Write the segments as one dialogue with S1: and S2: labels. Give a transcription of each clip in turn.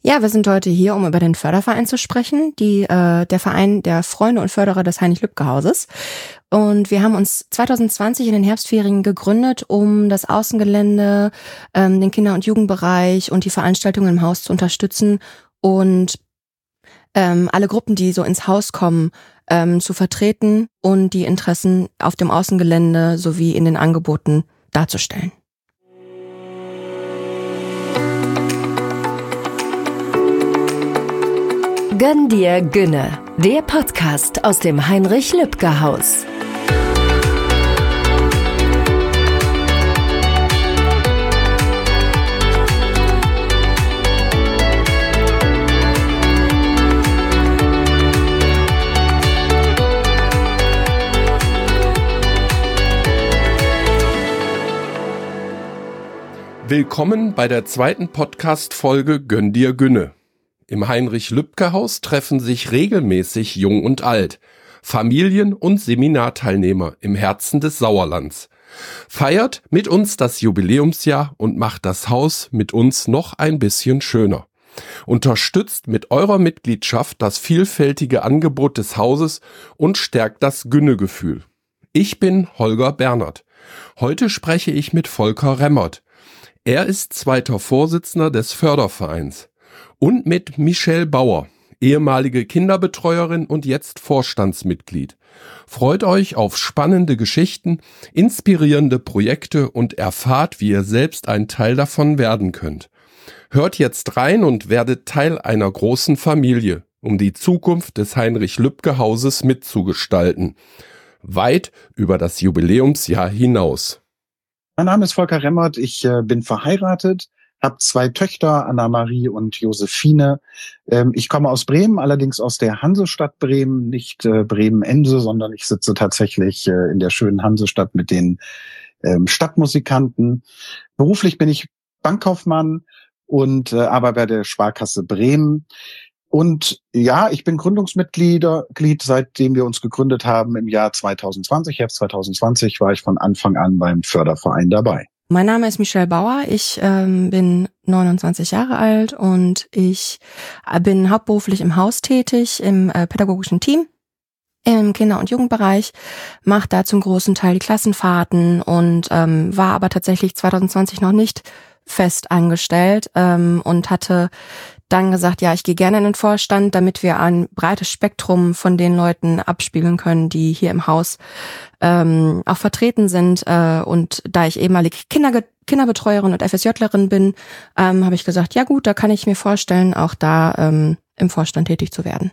S1: Ja, wir sind heute hier, um über den Förderverein zu sprechen, der Verein der Freunde und Förderer des Heinrich-Lübke-Hauses. Und wir haben uns 2020 in den Herbstferien gegründet, um das Außengelände, den Kinder- und Jugendbereich und die Veranstaltungen im Haus zu unterstützen und alle Gruppen, die so ins Haus kommen, zu vertreten und die Interessen auf dem Außengelände sowie in den Angeboten darzustellen.
S2: Gönn dir Günne, der Podcast aus dem Heinrich-Lübke-Haus.
S3: Willkommen bei der zweiten Podcast-Folge Gönn dir Günne. Im Heinrich-Lübke-Haus treffen sich regelmäßig Jung und Alt, Familien- und Seminarteilnehmer im Herzen des Sauerlands. Feiert mit uns das Jubiläumsjahr und macht das Haus mit uns noch ein bisschen schöner. Unterstützt mit eurer Mitgliedschaft das vielfältige Angebot des Hauses und stärkt das Günne-Gefühl. Ich bin Holger Bernert. Heute spreche ich mit Volker Remmert. Er ist zweiter Vorsitzender des Fördervereins. Und mit Michelle Bauer, ehemalige Kinderbetreuerin und jetzt Vorstandsmitglied. Freut euch auf spannende Geschichten, inspirierende Projekte und erfahrt, wie ihr selbst ein Teil davon werden könnt. Hört jetzt rein und werdet Teil einer großen Familie, um die Zukunft des Heinrich-Lübke-Hauses mitzugestalten. Weit über das Jubiläumsjahr hinaus.
S4: Mein Name ist Volker Remmert, ich bin verheiratet, habe 2 Töchter, Anna-Marie und Josephine. Ich komme aus Bremen, allerdings aus der Hansestadt Bremen, nicht Bremen-Ense, sondern ich sitze tatsächlich in der schönen Hansestadt mit den Stadtmusikanten. Beruflich bin ich Bankkaufmann und arbeite bei der Sparkasse Bremen. Und ja, ich bin Gründungsmitglied, seitdem wir uns gegründet haben im Jahr 2020. Herbst 2020 war ich von Anfang an beim Förderverein dabei.
S1: Mein Name ist Michelle Bauer, ich bin 29 Jahre alt und ich bin hauptberuflich im Haus tätig, im pädagogischen Team, im Kinder- und Jugendbereich, mache da zum großen Teil die Klassenfahrten und war aber tatsächlich 2020 noch nicht fest angestellt und hatte dann gesagt, ja, ich gehe gerne in den Vorstand, damit wir ein breites Spektrum von den Leuten abspiegeln können, die hier im Haus auch vertreten sind. Und da ich ehemalige Kinderbetreuerin und FSJlerin bin, habe ich gesagt, ja gut, da kann ich mir vorstellen, auch da im Vorstand tätig zu werden.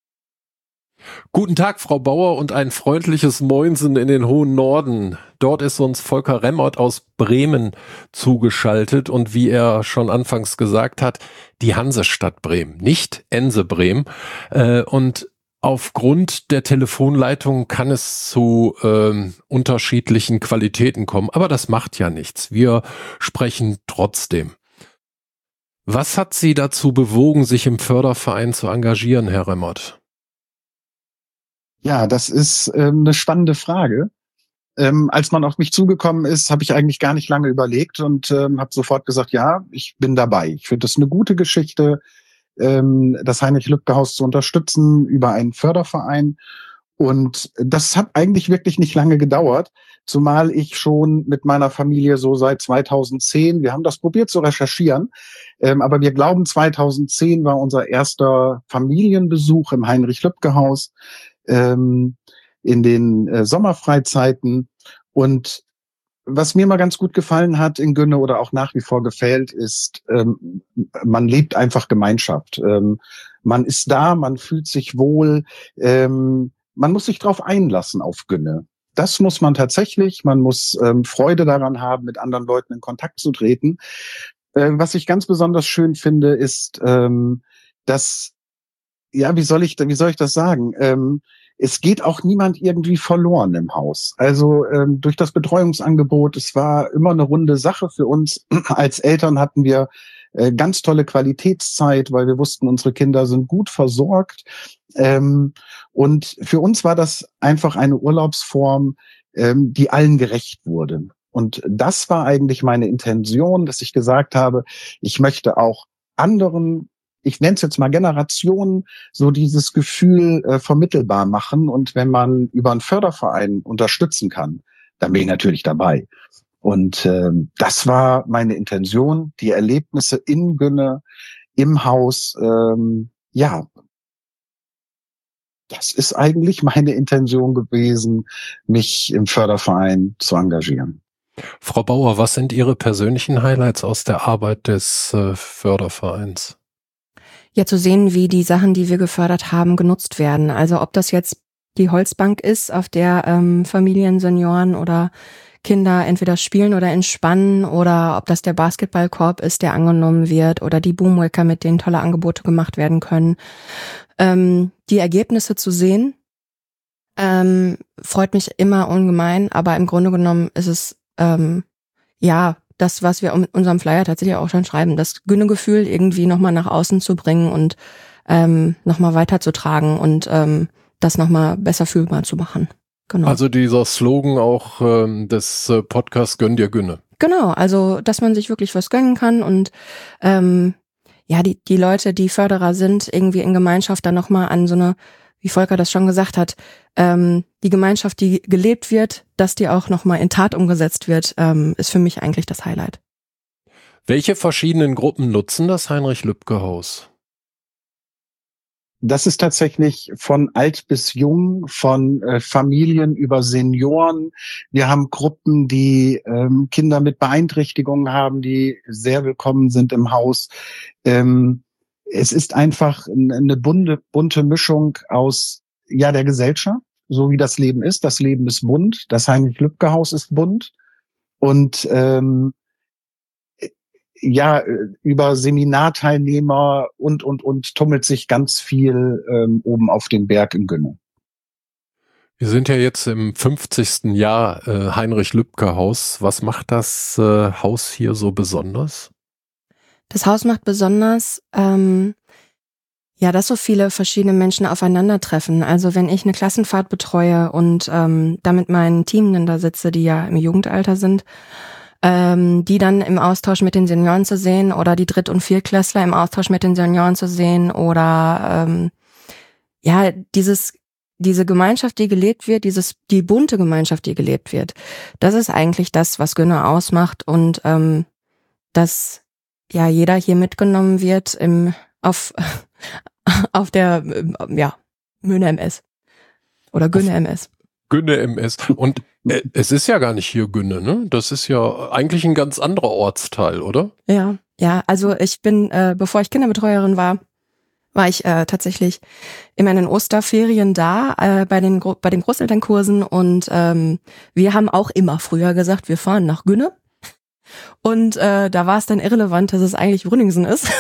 S5: Guten Tag, Frau Bauer, und ein freundliches Moinsen in den hohen Norden. Dort ist uns Volker Remmert aus Bremen zugeschaltet und wie er schon anfangs gesagt hat, die Hansestadt Bremen, nicht Ense Bremen. Und aufgrund der Telefonleitung kann es zu unterschiedlichen Qualitäten kommen, aber das macht ja nichts. Wir sprechen trotzdem. Was hat Sie dazu bewogen, sich im Förderverein zu engagieren, Herr Remmert?
S4: Ja, das ist eine spannende Frage. Als man auf mich zugekommen ist, habe ich eigentlich gar nicht lange überlegt und habe sofort gesagt, ja, ich bin dabei. Ich finde das eine gute Geschichte, das Heinrich-Lübke-Haus zu unterstützen über einen Förderverein. Und das hat eigentlich wirklich nicht lange gedauert, zumal ich schon mit meiner Familie so seit 2010, wir haben das probiert zu recherchieren, aber wir glauben 2010 war unser erster Familienbesuch im Heinrich-Lübke-Haus in den Sommerfreizeiten. Und was mir mal ganz gut gefallen hat in Günne oder auch nach wie vor gefällt, ist, man lebt einfach Gemeinschaft. Man ist da, man fühlt sich wohl, man muss sich drauf einlassen auf Günne. Das muss man tatsächlich, man muss Freude daran haben, mit anderen Leuten in Kontakt zu treten. Was ich ganz besonders schön finde, ist, dass, ja, wie soll ich das sagen? Es geht auch niemand irgendwie verloren im Haus. Also durch das Betreuungsangebot, es war immer eine runde Sache für uns. Als Eltern hatten wir ganz tolle Qualitätszeit, weil wir wussten, unsere Kinder sind gut versorgt. Und für uns war das einfach eine Urlaubsform, die allen gerecht wurde. Und das war eigentlich meine Intention, dass ich gesagt habe, ich möchte auch anderen ich nenne es jetzt mal Generationen, so dieses Gefühl vermittelbar machen. Und wenn man über einen Förderverein unterstützen kann, dann bin ich natürlich dabei. Und das war meine Intention, die Erlebnisse in Günne, im Haus, ja, das ist eigentlich meine Intention gewesen, mich im Förderverein zu engagieren.
S5: Frau Bauer, was sind Ihre persönlichen Highlights aus der Arbeit des Fördervereins?
S1: Ja, zu sehen, wie die Sachen, die wir gefördert haben, genutzt werden. Also ob das jetzt die Holzbank ist, auf der Familien, Senioren oder Kinder entweder spielen oder entspannen, oder ob das der Basketballkorb ist, der angenommen wird, oder die Boomwaker, mit denen tolle Angebote gemacht werden können. Die Ergebnisse zu sehen, freut mich immer ungemein, aber im Grunde genommen ist es ja das, was wir mit unserem Flyer tatsächlich auch schon schreiben, das Günne-Gefühl irgendwie nochmal nach außen zu bringen und nochmal weiterzutragen und das nochmal besser fühlbar zu machen. Genau.
S5: Also dieser Slogan auch des Podcasts Gönn dir Günne.
S1: Genau, also dass man sich wirklich was gönnen kann und ja, die Leute, die Förderer sind, irgendwie in Gemeinschaft dann nochmal an so eine, wie Volker das schon gesagt hat, die Gemeinschaft, die gelebt wird, dass die auch nochmal in Tat umgesetzt wird, ist für mich eigentlich das Highlight.
S5: Welche verschiedenen Gruppen nutzen das Heinrich-Lübke-Haus?
S4: Das ist tatsächlich von alt bis jung, von Familien über Senioren. Wir haben Gruppen, die Kinder mit Beeinträchtigungen haben, die sehr willkommen sind im Haus. Es ist einfach eine bunte Mischung aus der Gesellschaft, so wie das Leben ist. Das Leben ist bunt, das Heinrich-Lübke-Haus ist bunt. Und über Seminarteilnehmer und tummelt sich ganz viel oben auf dem Berg in Günne.
S5: Wir sind ja jetzt im 50. Jahr Heinrich-Lübke-Haus. Was macht das Haus hier so besonders? Das Haus macht besonders,
S1: dass so viele verschiedene Menschen aufeinandertreffen. Also wenn ich eine Klassenfahrt betreue und da mit meinen Teamenden da sitze, die ja im Jugendalter sind, die dann im Austausch mit den Senioren zu sehen oder die Dritt- und Viertklässler im Austausch mit den Senioren zu sehen oder diese Gemeinschaft, die gelebt wird, die bunte Gemeinschaft, die gelebt wird, das ist eigentlich das, was Günne ausmacht und dass jeder hier mitgenommen wird auf der Möhne MS oder Günne MS.
S5: Günne MS. Und es ist ja gar nicht hier Günne, ne? Das ist ja eigentlich ein ganz anderer Ortsteil, oder?
S1: Ja, also ich bin, bevor ich Kinderbetreuerin war ich tatsächlich immer in den Osterferien da, bei den Großelternkursen und wir haben auch immer früher gesagt, wir fahren nach Günne. Und da war es dann irrelevant, dass es eigentlich Brünningsen ist.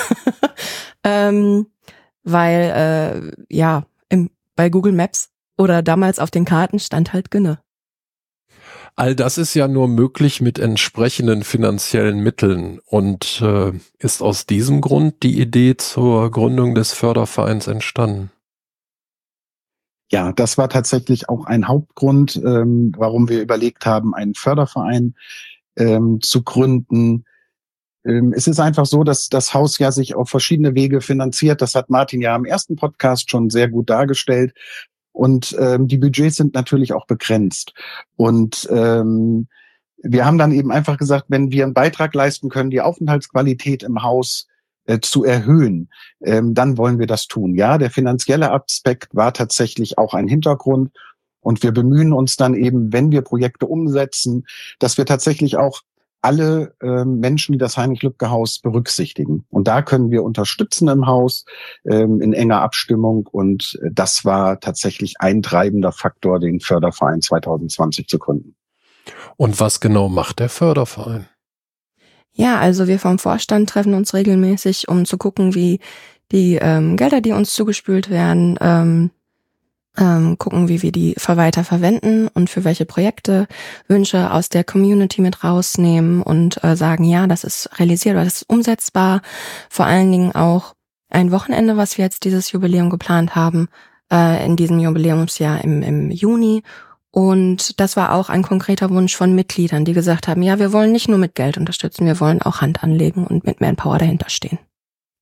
S1: Weil bei Google Maps oder damals auf den Karten stand halt Günne.
S5: All das ist ja nur möglich mit entsprechenden finanziellen Mitteln und ist aus diesem Grund die Idee zur Gründung des Fördervereins entstanden.
S4: Ja, das war tatsächlich auch ein Hauptgrund, warum wir überlegt haben, einen Förderverein zu gründen. Es ist einfach so, dass das Haus ja sich auf verschiedene Wege finanziert. Das hat Martin ja im ersten Podcast schon sehr gut dargestellt. Und die Budgets sind natürlich auch begrenzt. Und wir haben dann eben einfach gesagt, wenn wir einen Beitrag leisten können, die Aufenthaltsqualität im Haus zu erhöhen, dann wollen wir das tun. Ja, der finanzielle Aspekt war tatsächlich auch ein Hintergrund. Und wir bemühen uns dann eben, wenn wir Projekte umsetzen, dass wir tatsächlich auch alle Menschen, die das Heinrich-Lübke-Haus berücksichtigen. Und da können wir unterstützen im Haus in enger Abstimmung. Und das war tatsächlich ein treibender Faktor, den Förderverein 2020 zu gründen.
S5: Und was genau macht der Förderverein?
S1: Ja, also wir vom Vorstand treffen uns regelmäßig, um zu gucken, wie die Gelder, die uns zugespült werden, gucken, wie wir die weiter verwenden und für welche Projekte, Wünsche aus der Community mit rausnehmen und sagen, ja, das ist realisierbar, das ist umsetzbar. Vor allen Dingen auch ein Wochenende, was wir jetzt dieses Jubiläum geplant haben, in diesem Jubiläumsjahr im Juni. Und das war auch ein konkreter Wunsch von Mitgliedern, die gesagt haben, ja, wir wollen nicht nur mit Geld unterstützen, wir wollen auch Hand anlegen und mit Manpower dahinter stehen.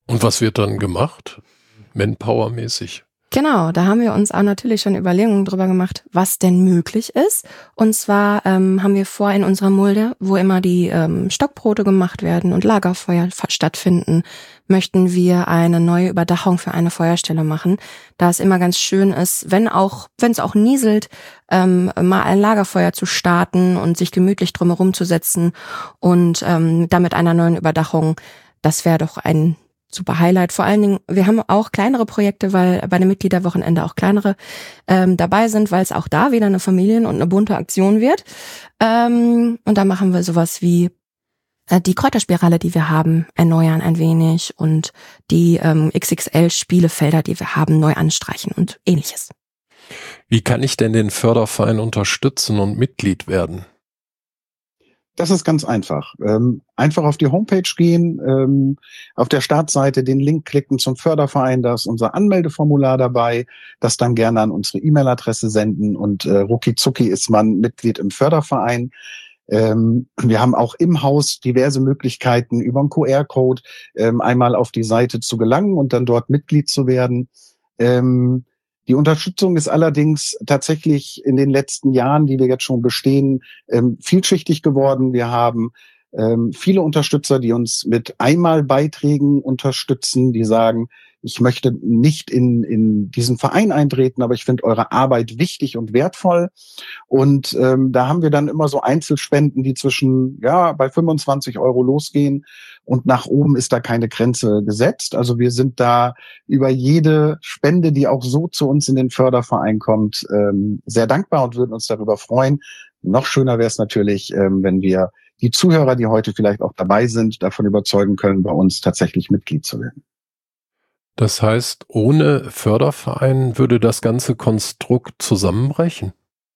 S5: Und was wird dann gemacht? Manpower-mäßig?
S1: Genau, da haben wir uns auch natürlich schon Überlegungen drüber gemacht, was denn möglich ist. Und zwar haben wir vor in unserer Mulde, wo immer die Stockbrote gemacht werden und Lagerfeuer stattfinden, möchten wir eine neue Überdachung für eine Feuerstelle machen, da es immer ganz schön ist, wenn es auch nieselt, mal ein Lagerfeuer zu starten und sich gemütlich drumherum zu setzen und damit einer neuen Überdachung. Das wäre doch ein super Highlight. Vor allen Dingen, wir haben auch kleinere Projekte, weil bei dem Mitgliederwochenende auch kleinere dabei sind, weil es auch da wieder eine Familien- und eine bunte Aktion wird. Und da machen wir sowas wie die Kräuterspirale, die wir haben, erneuern ein wenig und die XXL-Spielefelder, die wir haben, neu anstreichen und ähnliches.
S5: Wie kann ich denn den Förderverein unterstützen und Mitglied werden?
S4: Das ist ganz einfach. Einfach auf die Homepage gehen, auf der Startseite den Link klicken zum Förderverein, da ist unser Anmeldeformular dabei, das dann gerne an unsere E-Mail-Adresse senden und rucki zucki ist man Mitglied im Förderverein. Wir haben auch im Haus diverse Möglichkeiten, über einen QR-Code einmal auf die Seite zu gelangen und dann dort Mitglied zu werden. Die Unterstützung ist allerdings tatsächlich in den letzten Jahren, die wir jetzt schon bestehen, vielschichtig geworden. Wir haben viele Unterstützer, die uns mit Einmalbeiträgen unterstützen, die sagen, ich möchte nicht in diesen Verein eintreten, aber ich finde eure Arbeit wichtig und wertvoll. Und da haben wir dann immer so Einzelspenden, die bei 25 € losgehen. Und nach oben ist da keine Grenze gesetzt. Also wir sind da über jede Spende, die auch so zu uns in den Förderverein kommt, sehr dankbar und würden uns darüber freuen. Noch schöner wäre es natürlich, wenn wir die Zuhörer, die heute vielleicht auch dabei sind, davon überzeugen können, bei uns tatsächlich Mitglied zu werden.
S5: Das heißt, ohne Förderverein würde das ganze Konstrukt zusammenbrechen?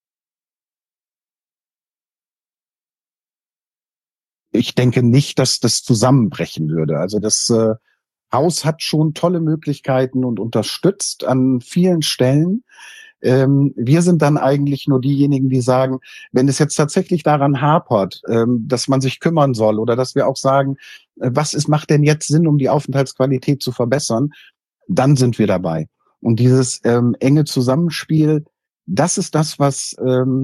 S4: Ich denke nicht, dass das zusammenbrechen würde. Also das Haus hat schon tolle Möglichkeiten und unterstützt an vielen Stellen. Wir sind dann eigentlich nur diejenigen, die sagen, wenn es jetzt tatsächlich daran hapert, dass man sich kümmern soll oder dass wir auch sagen, macht denn jetzt Sinn, um die Aufenthaltsqualität zu verbessern, dann sind wir dabei. Und dieses enge Zusammenspiel, das ist das, was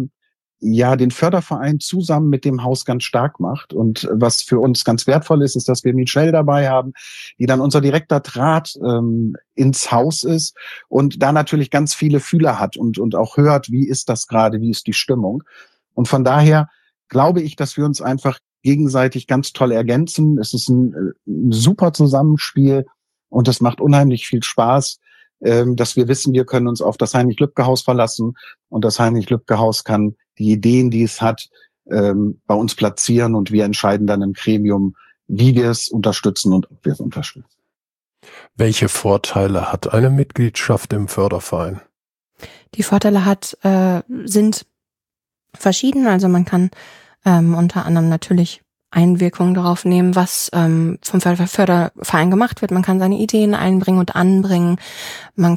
S4: den Förderverein zusammen mit dem Haus ganz stark macht. Und was für uns ganz wertvoll ist, ist, dass wir Michelle dabei haben, die dann unser direkter Draht ins Haus ist und da natürlich ganz viele Fühler hat und auch hört, wie ist das gerade, wie ist die Stimmung. Und von daher glaube ich, dass wir uns einfach gegenseitig ganz toll ergänzen. Es ist ein super Zusammenspiel und es macht unheimlich viel Spaß, dass wir wissen, wir können uns auf das Heinrich-Lübke-Haus verlassen und das Heinrich-Lübke-Haus kann die Ideen, die es hat, bei uns platzieren und wir entscheiden dann im Gremium, wie wir es unterstützen und ob wir es unterstützen.
S5: Welche Vorteile hat eine Mitgliedschaft im Förderverein?
S1: Die Vorteile sind verschieden. Also man kann unter anderem natürlich Einwirkung darauf nehmen, was vom Förderverein gemacht wird. Man kann seine Ideen einbringen und anbringen. Man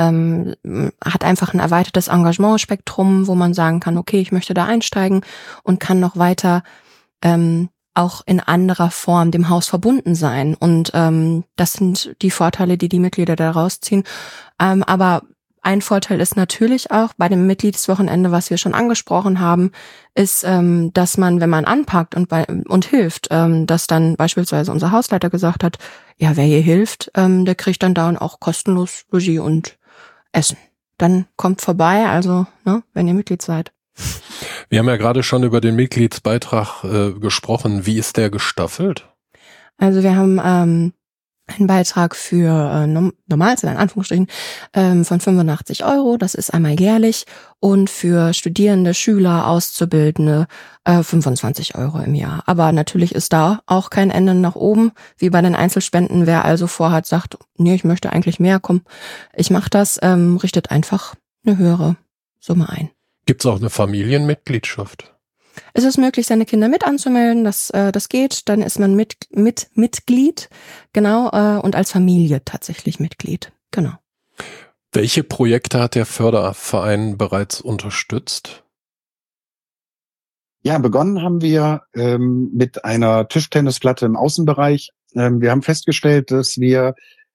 S1: hat einfach ein erweitertes Engagementspektrum, wo man sagen kann, okay, ich möchte da einsteigen und kann noch weiter auch in anderer Form dem Haus verbunden sein. Und das sind die Vorteile, die Mitglieder da rausziehen. Aber ein Vorteil ist natürlich auch bei dem Mitgliedswochenende, was wir schon angesprochen haben, ist, dass man, wenn man anpackt und hilft, dass dann beispielsweise unser Hausleiter gesagt hat, ja, wer hier hilft, der kriegt dann da auch kostenlos Logis und Essen. Dann kommt vorbei, also wenn ihr Mitglied seid.
S5: Wir haben ja gerade schon über den Mitgliedsbeitrag gesprochen. Wie ist der gestaffelt?
S1: Also wir haben einen Beitrag für Normalzeit, in Anführungsstrichen, von 85 €. Das ist einmal jährlich. Und für Studierende, Schüler, Auszubildende 25 € im Jahr. Aber natürlich ist da auch kein Ende nach oben, wie bei den Einzelspenden. Wer also vorhat, sagt, nee, ich möchte eigentlich mehr, komm, ich mache das, richtet einfach eine höhere Summe ein.
S5: Gibt es auch eine Familienmitgliedschaft?
S1: Es ist möglich, seine Kinder mit anzumelden, das geht, dann ist man Mitglied, genau, und als Familie tatsächlich Mitglied, genau.
S5: Welche Projekte hat der Förderverein bereits unterstützt?
S4: Ja, begonnen haben wir mit einer Tischtennisplatte im Außenbereich Wir haben festgestellt, dass wir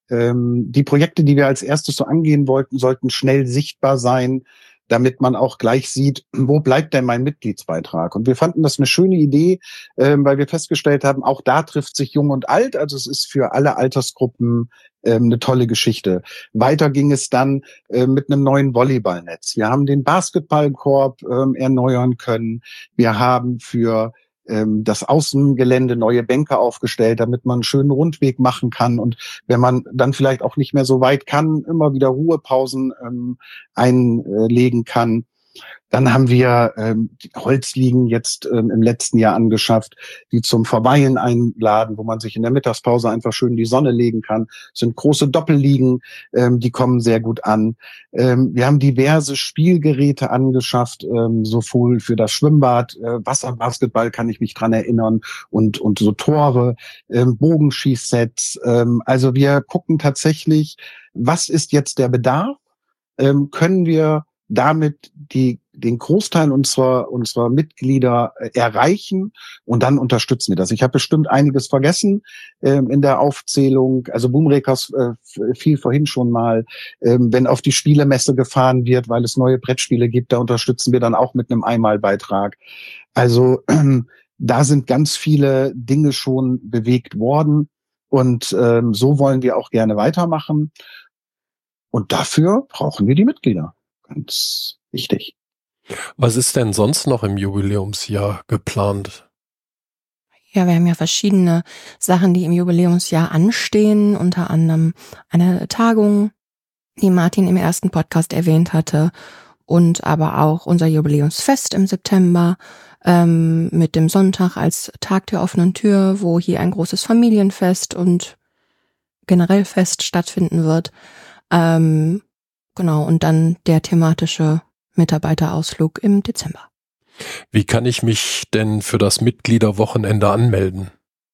S4: die Projekte, die wir als erstes so angehen wollten, sollten schnell sichtbar sein, damit man auch gleich sieht, wo bleibt denn mein Mitgliedsbeitrag? Und wir fanden das eine schöne Idee, weil wir festgestellt haben, auch da trifft sich Jung und Alt. Also es ist für alle Altersgruppen eine tolle Geschichte. Weiter ging es dann mit einem neuen Volleyballnetz. Wir haben den Basketballkorb erneuern können. Wir haben für das Außengelände neue Bänke aufgestellt, damit man einen schönen Rundweg machen kann. Und wenn man dann vielleicht auch nicht mehr so weit kann, immer wieder Ruhepausen einlegen kann. Dann haben wir Holzliegen jetzt im letzten Jahr angeschafft, die zum Verweilen einladen, wo man sich in der Mittagspause einfach schön in die Sonne legen kann. Das sind große Doppelliegen, die kommen sehr gut an. Wir haben diverse Spielgeräte angeschafft, sowohl für das Schwimmbad, Wasserbasketball kann ich mich dran erinnern und so Tore, Bogenschießsets. Also wir gucken tatsächlich, was ist jetzt der Bedarf? Können wir damit den Großteil unserer Mitglieder erreichen und dann unterstützen wir das. Ich habe bestimmt einiges vergessen in der Aufzählung. Also Boomrakers fiel vorhin schon mal. Wenn auf die Spielemesse gefahren wird, weil es neue Brettspiele gibt, da unterstützen wir dann auch mit einem Einmalbeitrag. Also da sind ganz viele Dinge schon bewegt worden und so wollen wir auch gerne weitermachen. Und dafür brauchen wir die Mitglieder. Ganz wichtig.
S5: Was ist denn sonst noch im Jubiläumsjahr geplant?
S1: Ja, wir haben ja verschiedene Sachen, die im Jubiläumsjahr anstehen, unter anderem eine Tagung, die Martin im ersten Podcast erwähnt hatte, und aber auch unser Jubiläumsfest im September mit dem Sonntag als Tag der offenen Tür, wo hier ein großes Familienfest und generell Fest stattfinden wird. Genau, und dann der thematische Mitarbeiterausflug im Dezember.
S5: Wie kann ich mich denn für das Mitgliederwochenende anmelden?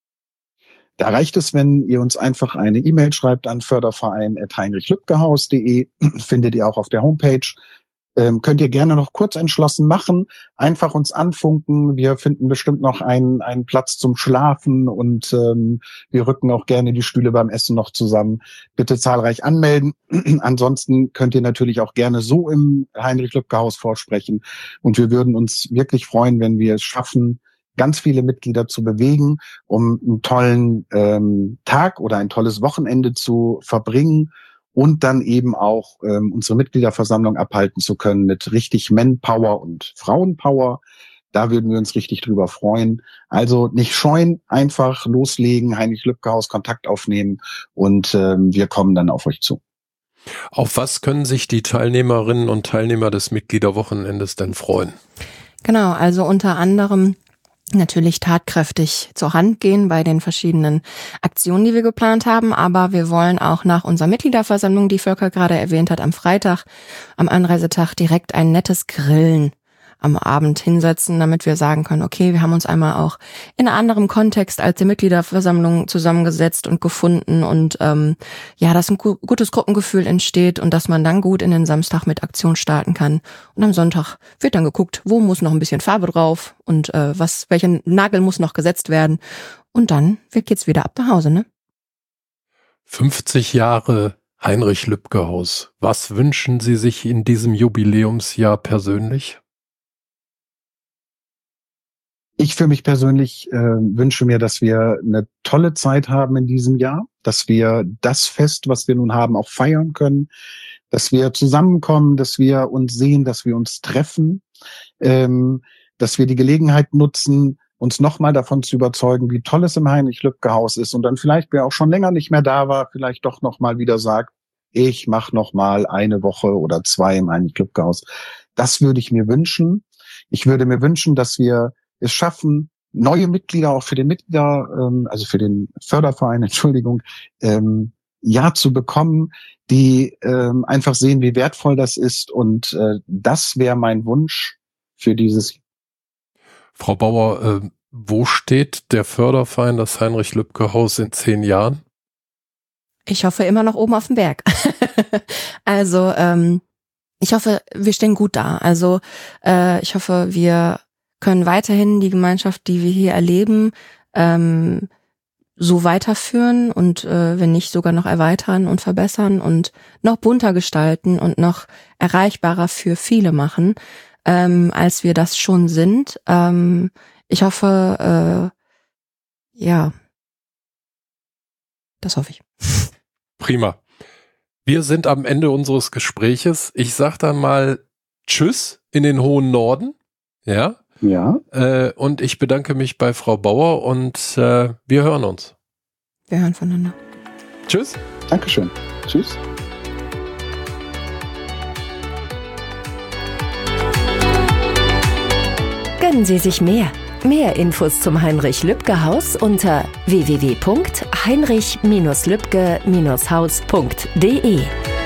S4: Da reicht es, wenn ihr uns einfach eine E-Mail schreibt an förderverein@heinrichlübkehaus.de, findet ihr auch auf der Homepage. Könnt ihr gerne noch kurz entschlossen machen, einfach uns anfunken. Wir finden bestimmt noch einen Platz zum Schlafen und wir rücken auch gerne die Stühle beim Essen noch zusammen. Bitte zahlreich anmelden. Ansonsten könnt ihr natürlich auch gerne so im Heinrich-Lübke-Haus vorsprechen. Und wir würden uns wirklich freuen, wenn wir es schaffen, ganz viele Mitglieder zu bewegen, um einen tollen Tag oder ein tolles Wochenende zu verbringen. Und dann eben auch unsere Mitgliederversammlung abhalten zu können mit richtig Manpower und Frauenpower. Da würden wir uns richtig drüber freuen. Also nicht scheuen, einfach loslegen, Heinrich-Lübke-Haus Kontakt aufnehmen und wir kommen dann auf euch zu.
S5: Auf was können sich die Teilnehmerinnen und Teilnehmer des Mitgliederwochenendes denn freuen?
S1: Genau, also unter anderem natürlich tatkräftig zur Hand gehen bei den verschiedenen Aktionen, die wir geplant haben, aber wir wollen auch nach unserer Mitgliederversammlung, die Volker gerade erwähnt hat, am Freitag, am Anreisetag direkt ein nettes Grillen am Abend hinsetzen, damit wir sagen können, okay, wir haben uns einmal auch in einem anderen Kontext als die Mitgliederversammlung zusammengesetzt und gefunden und dass ein gutes Gruppengefühl entsteht und dass man dann gut in den Samstag mit Aktion starten kann. Und am Sonntag wird dann geguckt, wo muss noch ein bisschen Farbe drauf und welcher Nagel muss noch gesetzt werden. Und dann geht's wieder ab nach Hause, ne?
S5: 50 Jahre Heinrich-Lübke-Haus. Was wünschen Sie sich in diesem Jubiläumsjahr persönlich?
S4: Ich für mich persönlich wünsche mir, dass wir eine tolle Zeit haben in diesem Jahr, dass wir das Fest, was wir nun haben, auch feiern können, dass wir zusammenkommen, dass wir uns sehen, dass wir uns treffen, dass wir die Gelegenheit nutzen, uns nochmal davon zu überzeugen, wie toll es im Heinrich-Lübke-Haus ist und dann vielleicht, wer auch schon länger nicht mehr da war, vielleicht doch nochmal wieder sagt, ich mache nochmal eine Woche oder 2 im Heinrich-Lübke-Haus. Das würde ich mir wünschen. Ich würde mir wünschen, dass wir es schaffen, neue Mitglieder auch für den also für den Förderverein, zu bekommen, die einfach sehen, wie wertvoll das ist. Und das wäre mein Wunsch für dieses Jahr.
S5: Frau Bauer, wo steht der Förderverein, das Heinrich-Lübke-Haus in 10 Jahren?
S1: Ich hoffe immer noch oben auf dem Berg. Also ich hoffe, wir stehen gut da. Also ich hoffe, wir können weiterhin die Gemeinschaft, die wir hier erleben, so weiterführen und wenn nicht sogar noch erweitern und verbessern und noch bunter gestalten und noch erreichbarer für viele machen, als wir das schon sind. Ich hoffe, ja, das hoffe ich.
S5: Prima. Wir sind am Ende unseres Gespräches. Ich sag dann mal Tschüss in den hohen Norden. Ja.
S4: Ja.
S5: Und ich bedanke mich bei Frau Bauer und wir hören uns.
S1: Wir hören voneinander.
S5: Tschüss.
S4: Dankeschön. Tschüss.
S2: Gönnen Sie sich mehr. Mehr Infos zum Heinrich-Lübke-Haus unter www.heinrich-lübke-haus.de